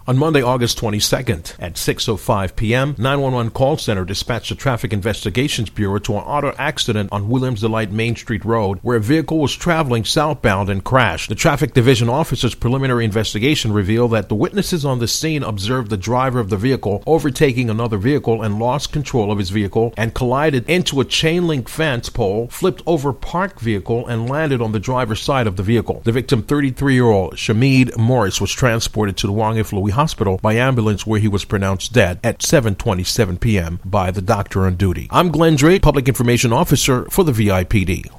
On Monday, August 22nd at 6:05 p.m., 911 call center dispatched the Traffic Investigations Bureau to an auto accident on Williams Delight Main Street Road where a vehicle was traveling southbound and crashed. The Traffic Division officer's preliminary investigation revealed that the witnesses on the scene observed the driver of the vehicle overtaking another vehicle and lost control of his vehicle and collided into a chain-link fence pole, flipped over a parked vehicle, and landed on the driver's side of the vehicle. The victim, 33-year-old Shamid Morris, was transported to the Wang If Louis Hospital by ambulance where he was pronounced dead at 7:27 p.m. by the doctor on duty. I'm Glenn Drake, Public Information Officer for the VIPD.